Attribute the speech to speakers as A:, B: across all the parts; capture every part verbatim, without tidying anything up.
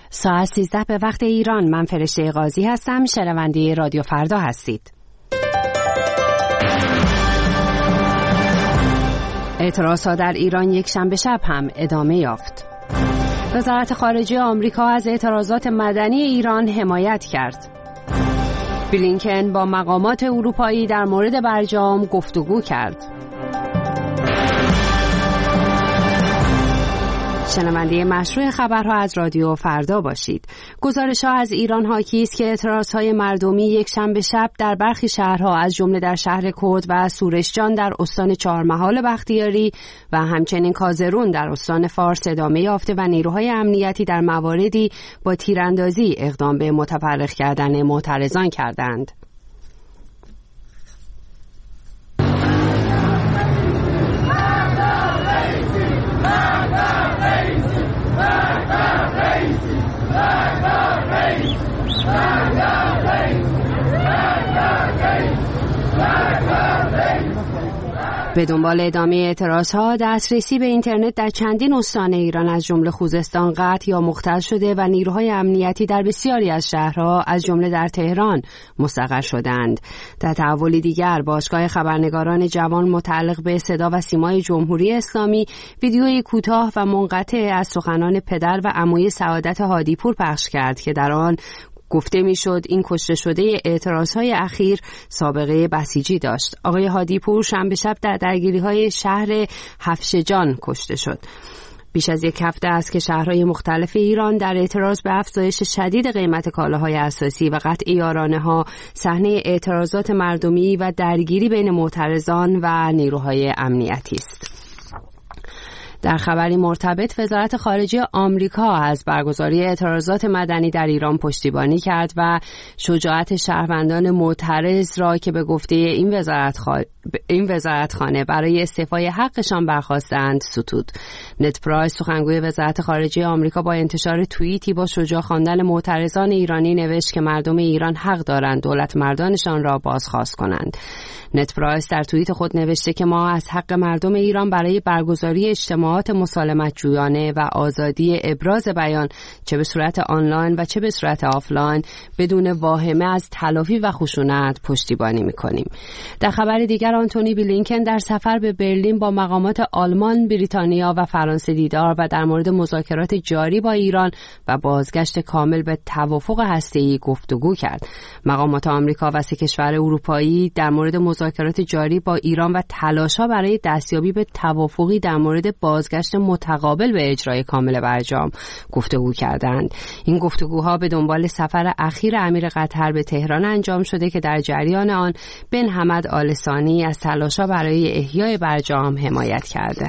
A: ساعت سیزده به وقت ایران. من فرشته قاضی هستم. شنونده رادیو فردا هستید. اعتراضها در ایران یک شنبه شب هم ادامه یافت. وزارت خارجه آمریکا از اعتراضات مدنی ایران حمایت کرد. بلینکن با مقامات اروپایی در مورد برجام گفتگو کرد. شنونده مشروع خبرها از رادیو فردا باشید. گزارش‌ها از ایران حاکی است که اعتراضهای مردمی یک شنبه شب در برخی شهرها از جمله در شهر کرد و سورشجان در استان چهارمحال بختیاری و همچنین کازرون در استان فارس ادامه یافته و نیروهای امنیتی در مواردی با تیراندازی اقدام به متفرق کردن معترضان کردند. به دنبال ادامه اعتراضها دسترسی به اینترنت در چندین استان ایران از جمله خوزستان قطع یا مختل شده و نیروهای امنیتی در بسیاری از شهرها از جمله در تهران مستقر شدند. در تحولی دیگر باشگاه خبرنگاران جوان متعلق به صدا و سیمای جمهوری اسلامی ویدیوی کوتاه و منقطع از سخنان پدر و عموی سعادت هادیپور پخش کرد که در آن گفته میشد این کشته شده اعتراضهای اخیر سابقه بسیجی داشت. آقای هادیپور شنبه شب در درگیری‌های شهر هفشجان کشته شد. بیش از یک هفته است که شهرهای مختلف ایران در اعتراض به افزایش شدید قیمت کالاهای اساسی و قطع یارانه‌ها صحنه اعتراضات مردمی و درگیری بین معترضان و نیروهای امنیتی است. در خبری مرتبط وزارت خارجه آمریکا از برگزاری اعتراضات مدنی در ایران پشتیبانی کرد و شجاعت شهروندان معترض را که به گفته این وزارت خ... این وزارتخانه برای استعفای حقشان برخواستند ستود. نت پرایس سخنگوی وزارت خارجه آمریکا با انتشار توییتی با شجاع خواندن معترضان ایرانی نوشت که مردم ایران حق دارند دولت مردانشان را بازخواست کنند. نت پرایس در توییت خود نوشته که ما از حق مردم ایران برای برگزاری اجتماعات مسالمت جویانه و آزادی ابراز بیان چه به صورت آنلاین و چه به صورت آفلاین بدون واهمه از تلافی و خشونت پشتیبانی می‌کنیم. در خبر دیگر آنتونی بلینکن در سفر به برلین با مقامات آلمان، بریتانیا و فرانسه دیدار و در مورد مذاکرات جاری با ایران و بازگشت کامل به توافق هسته‌ای گفتگو کرد. مقامات آمریکا و سه کشور اروپایی در مورد مذاکرات جاری با ایران و تلاش‌ها برای دستیابی به توافقی در مورد بازگشت متقابل به اجرای کامل برجام گفتگو کردند. این گفتگوها به دنبال سفر اخیر امیر قطر به تهران انجام شده که در جریان آن بن حمد آل ثانی از تلاش‌ها برای احیای برجام حمایت کرده.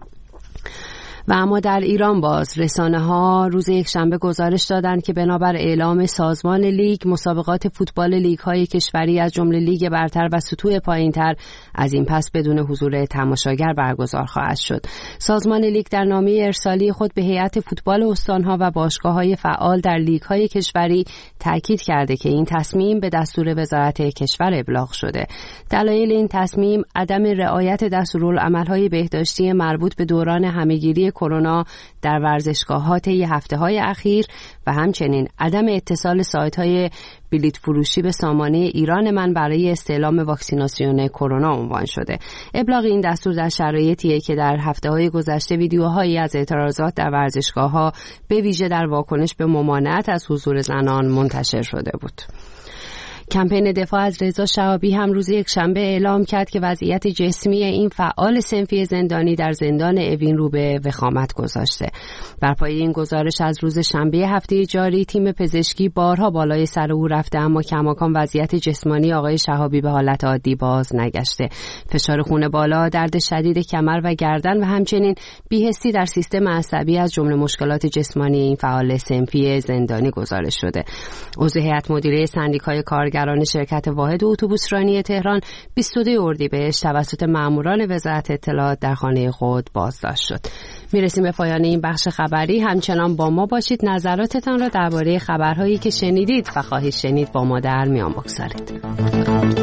A: و اما در ایران باز رسانه‌ها روز یکشنبه گزارش دادند که بنابر اعلام سازمان لیگ مسابقات فوتبال لیگ‌های کشوری از جمله لیگ برتر و سطوح پایین‌تر از این پس بدون حضور تماشاگر برگزار خواهد شد. سازمان لیگ در نامه ارسالی خود به هیئت فوتبال استان‌ها و باشگاه‌های فعال در لیگ‌های کشوری تاکید کرده که این تصمیم به دستور وزارت کشور ابلاغ شده. دلایل این تصمیم عدم رعایت دستورالعمل‌های بهداشتی مربوط به دوران همه‌گیری کرونا در ورزشگاه‌ها طی هفته‌های اخیر و همچنین عدم اتصال سایت‌های بلیط فروشی به سامانه ایران من برای استعلام واکسیناسیون کرونا عنوان شده. ابلاغ این دستور در شرایطیه که در هفته‌های گذشته ویدیوهایی از اعتراضات در ورزشگاه‌ها به ویژه در واکنش به ممانعت از حضور زنان منتشر شده بود. کمپین دفاع از رضا شهابی هم روز یکشنبه اعلام کرد که وضعیت جسمی این فعال صنفی زندانی در زندان اوین رو به وخامت گذاشته. بر پایه این گزارش از روز شنبه هفته جاری تیم پزشکی بارها بالای سر او رفته اما کماکان وضعیت جسمانی آقای شهابی به حالت عادی باز نگشته. فشار خون بالا، درد شدید کمر و گردن و همچنین بی‌حسی در سیستم عصبی از جمله مشکلات جسمانی این فعال صنفی زندانی گزارش شده. عضو هیئت مدیره سندیکای کارگران شرکت واحد اتوبوسرانی تهران بیست و دو اردیبهشت توسط ماموران وزارت اطلاعات در خانه خود بازداشت شد. میرسیم به پایان این بخش خبری. همچنان با ما باشید. نظراتتان را درباره خبرهایی که شنیدید و خواهید شنید با ما در میان بگذارید.